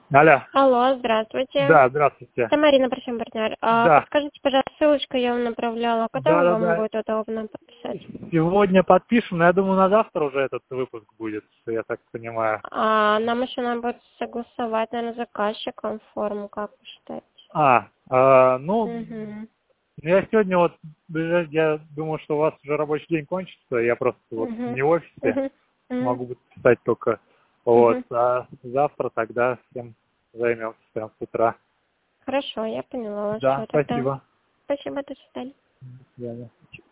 Алло. Алло, здравствуйте. Да, здравствуйте. Это Марина, прощем, партнер. Да. Подскажите, пожалуйста, ссылочку я вам направляла. Когда вам Да. будет удобно подписать? Сегодня подпишем, но я думаю, на завтра уже этот выпуск будет, я так понимаю. Нам еще надо будет согласовать, наверное, с заказчиком форму, как вы считаете? Ну, я сегодня вот, я думаю, что у вас уже рабочий день кончится, я просто вот не в офисе, могу подписать только. Вот, а завтра тогда всем займемся прям с утра. Хорошо, я поняла вас. Да, Всё, тогда. спасибо. Спасибо, до свидания. До свидания.